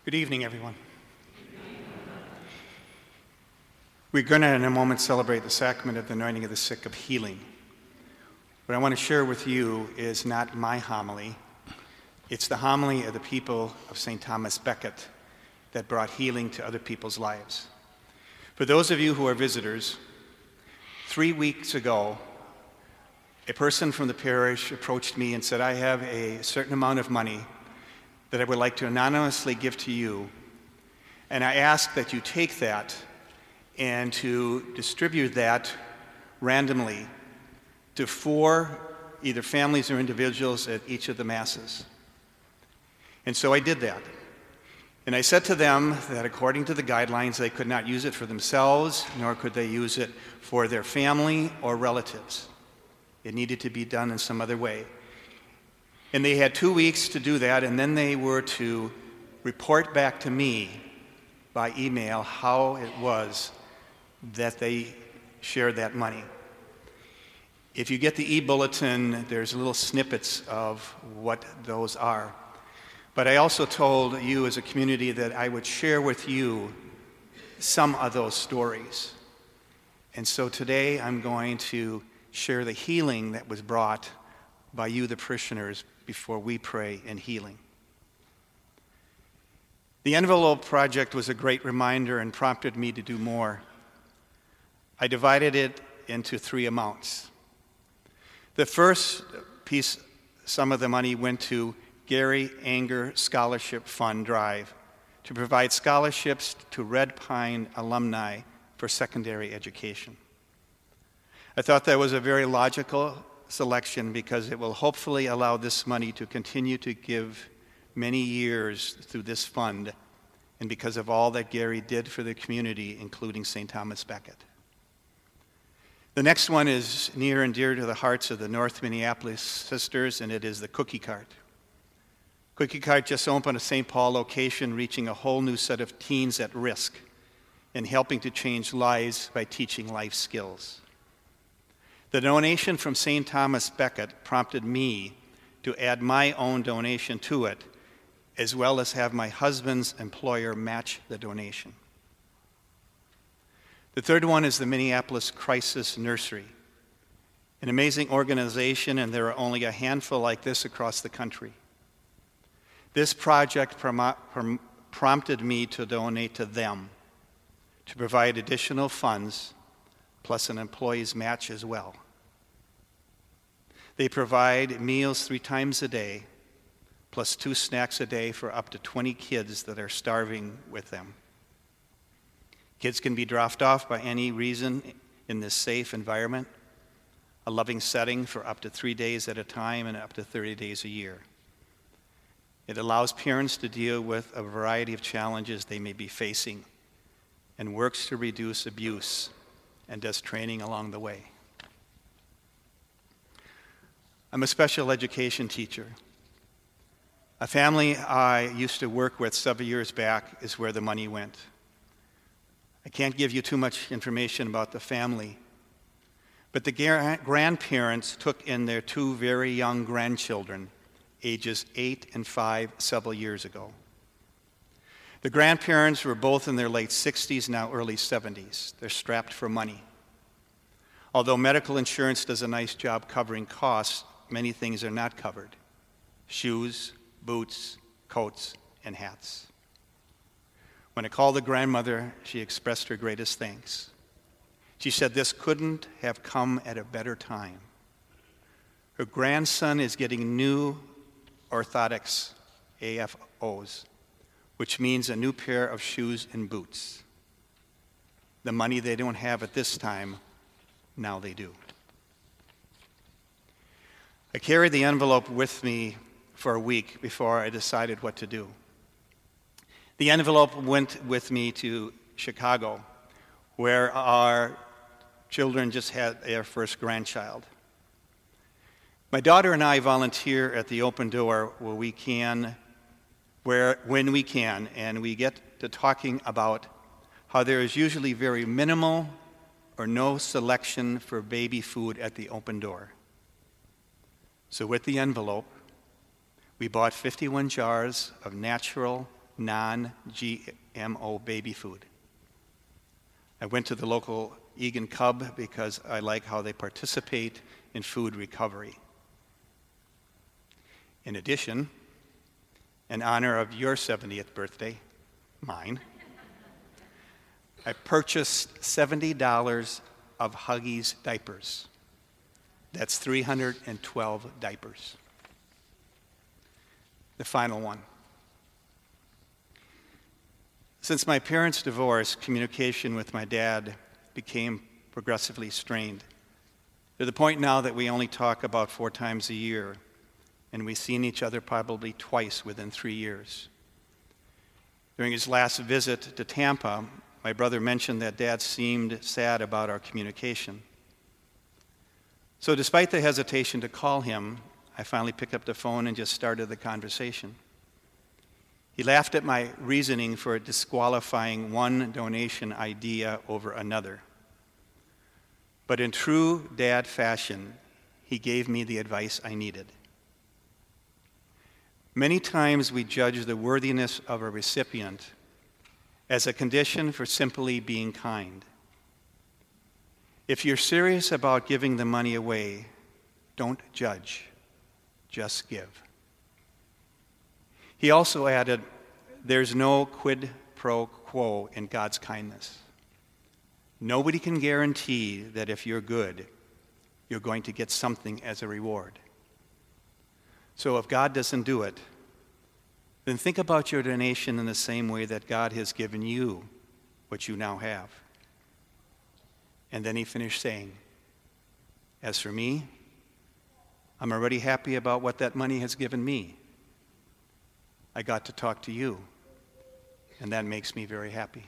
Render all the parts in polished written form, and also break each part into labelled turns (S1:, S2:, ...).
S1: Good evening, everyone. We're going to, in a moment, celebrate the sacrament of the anointing of the sick of healing. What I want to share with you is not my homily. It's the homily of the people of St. Thomas Becket that brought healing to other people's lives. For those of you who are visitors, 3 weeks ago, a person from the parish approached me and said, I have a certain amount of money that I would like to anonymously give to you, and I ask that you take that and to distribute that randomly to 4 either families or individuals at each of the masses. And so I did that. And I said to them that according to the guidelines, they could not use it for themselves, nor could they use it for their family or relatives. It needed to be done in some other way. And they had 2 weeks to do that, and then they were to report back to me by email how it was that they shared that money. If you get the e-bulletin, there's little snippets of what those are. But I also told you as a community that I would share with you some of those stories. And so today I'm going to share the healing that was brought by you, the parishioners, before we pray in healing. The Envelope Project was a great reminder and prompted me to do more. I divided it into 3 amounts. The first piece, some of the money went to Gary Anger Scholarship Fund Drive to provide scholarships to Red Pine alumni for secondary education. I thought that was a very logical selection because it will hopefully allow this money to continue to give many years through this fund and because of all that Gary did for the community, including St. Thomas Becket. The next one is near and dear to the hearts of the North Minneapolis sisters, and it is the Cookie Cart. Cookie Cart just opened a St. Paul location, reaching a whole new set of teens at risk and helping to change lives by teaching life skills. The donation from St. Thomas Becket prompted me to add my own donation to it, as well as have my husband's employer match the donation. The third one is the Minneapolis Crisis Nursery, an amazing organization, and there are only a handful like this across the country. This project prompted me to donate to them, to provide additional funds, plus an employee's match as well. They provide meals 3 times a day, plus 2 snacks a day for up to 20 kids that are starving with them. Kids can be dropped off by any reason in this safe environment, a loving setting for up to 3 days at a time and up to 30 days a year. It allows parents to deal with a variety of challenges they may be facing and works to reduce abuse and does training along the way. I'm a special education teacher. A family I used to work with several years back is where the money went. I can't give you too much information about the family, but the grandparents took in their 2 very young grandchildren, ages 8 and 5, several years ago. The grandparents were both in their late 60s, now early 70s. They're strapped for money. Although medical insurance does a nice job covering costs, many things are not covered: shoes, boots, coats, and hats. When I called the grandmother, she expressed her greatest thanks. She said this couldn't have come at a better time. Her grandson is getting new orthotics, AFOs, which means a new pair of shoes and boots. The money they don't have at this time, now they do. I carried the envelope with me for a week before I decided what to do. The envelope went with me to Chicago, where our children just had their first grandchild. My daughter and I volunteer at the Open Door when we can, and we get to talking about how there is usually very minimal or no selection for baby food at the Open Door. So with the envelope, we bought 51 jars of natural, non-GMO baby food. I went to the local Egan Cub because I like how they participate in food recovery. In addition, in honor of your 70th birthday, mine, I purchased $70 of Huggies diapers. That's 312 diapers. The final one. Since my parents' divorce, communication with my dad became progressively strained, to the point now that we only talk about 4 times a year, and we've seen each other probably twice within 3 years. During his last visit to Tampa, my brother mentioned that Dad seemed sad about our communication. So despite the hesitation to call him, I finally picked up the phone and just started the conversation. He laughed at my reasoning for disqualifying one donation idea over another. But in true Dad fashion, he gave me the advice I needed. Many times we judge the worthiness of a recipient as a condition for simply being kind. If you're serious about giving the money away, don't judge, just give. He also added, there's no quid pro quo in God's kindness. Nobody can guarantee that if you're good, you're going to get something as a reward. So if God doesn't do it, then think about your donation in the same way that God has given you what you now have. And then he finished saying, as for me, I'm already happy about what that money has given me. I got to talk to you, and that makes me very happy.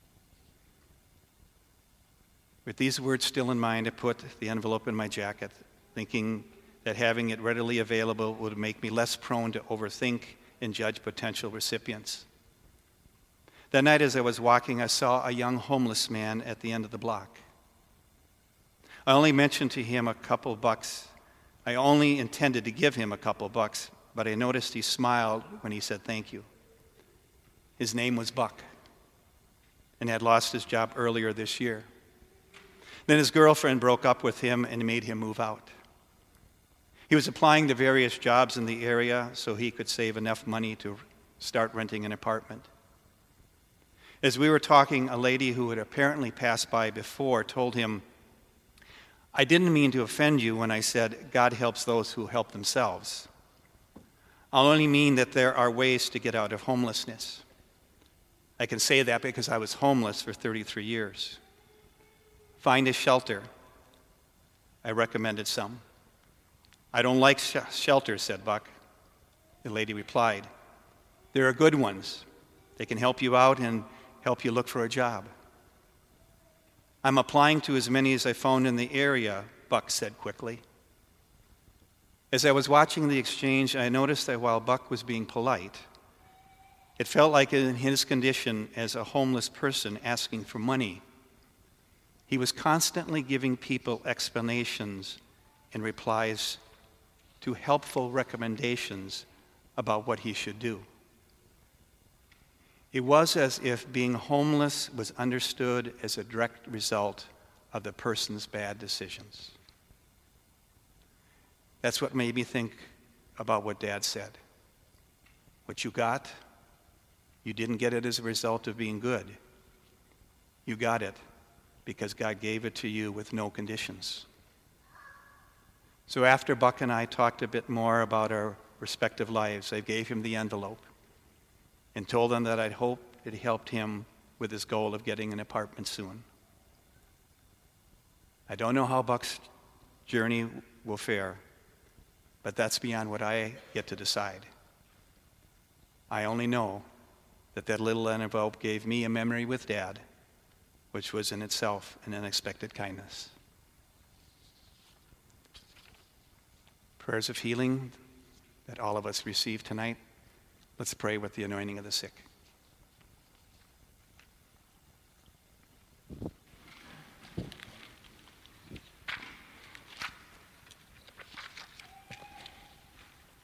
S1: With these words still in mind, I put the envelope in my jacket, thinking that having it readily available would make me less prone to overthink and judge potential recipients. That night as I was walking, I saw a young homeless man at the end of the block. I only mentioned to him a couple bucks. I only intended to give him a couple bucks, but I noticed he smiled when he said thank you. His name was Buck, and had lost his job earlier this year. Then his girlfriend broke up with him and made him move out. He was applying to various jobs in the area so he could save enough money to start renting an apartment. As we were talking, a lady who had apparently passed by before told him, I didn't mean to offend you when I said God helps those who help themselves. I'll only mean that there are ways to get out of homelessness. I can say that because I was homeless for 33 years. Find a shelter. I recommended some. I don't like shelters, said Buck. The lady replied, there are good ones. They can help you out and help you look for a job. I'm applying to as many as I found in the area, Buck said quickly. As I was watching the exchange, I noticed that while Buck was being polite, it felt like in his condition as a homeless person asking for money, he was constantly giving people explanations and replies to helpful recommendations about what he should do. It was as if being homeless was understood as a direct result of the person's bad decisions. That's what made me think about what Dad said. What you got, you didn't get it as a result of being good. You got it because God gave it to you with no conditions. So after Buck and I talked a bit more about our respective lives, I gave him the envelope and told him that I'd hope it helped him with his goal of getting an apartment soon. I don't know how Buck's journey will fare, but that's beyond what I get to decide. I only know that that little envelope gave me a memory with Dad, which was in itself an unexpected kindness. Prayers of healing that all of us receive tonight. Let's pray with the anointing of the sick.